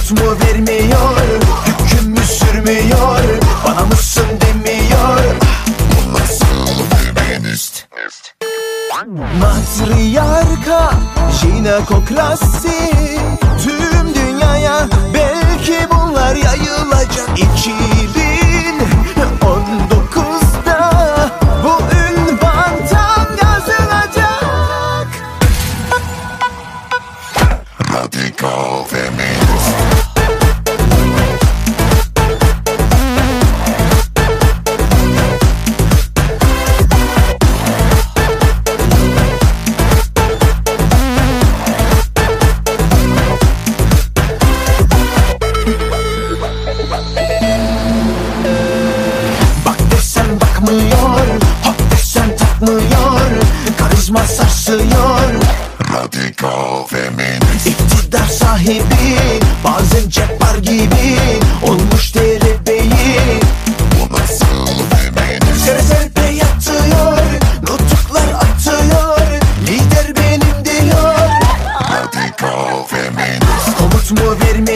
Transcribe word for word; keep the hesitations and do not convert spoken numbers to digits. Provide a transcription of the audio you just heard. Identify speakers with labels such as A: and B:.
A: Komut mu vermiyor, hüküm mü sürmüyor, bana mısın demiyor. Bu nasıl feminist? Matriarka, jinekokrasi, tüm dünyaya belki bunlar yayılacak. iki bin on dokuzda bu ünvan tam yazılacak. Radikal feminist. Hop desen takmıyor, karizma sarsıyor. Radikal feminist. İktidar sahibi, bazen cepar gibi olmuş derebeyi. Bu nasıl feminist? Sere serpe yatıyor, nutuklar atıyor, lider benim diyor. Radikal feminist. Komut mu vermiyor,